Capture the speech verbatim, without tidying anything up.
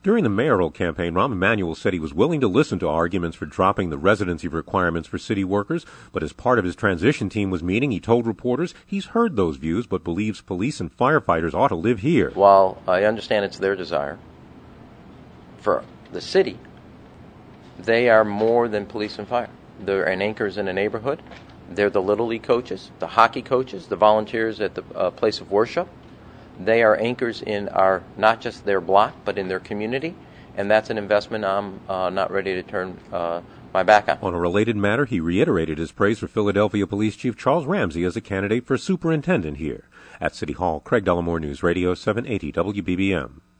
During the mayoral campaign, Rahm Emanuel said he was willing to listen to arguments for dropping the residency requirements for city workers, but as part of his transition team was meeting, he told reporters he's heard those views but believes police and firefighters ought to live here. While I understand it's their desire for the city, they are more than police and fire. They're an anchors in a neighborhood. They're the Little League coaches, the hockey coaches, the volunteers at the uh, place of worship. They are anchors in our, not just their block, but in their community, and that's an investment I'm uh, not ready to turn uh, my back on. On a related matter, he reiterated his praise for Philadelphia Police Chief Charles Ramsey as a candidate for superintendent here. At City Hall, Craig Dellamore News Radio seven eighty W B B M.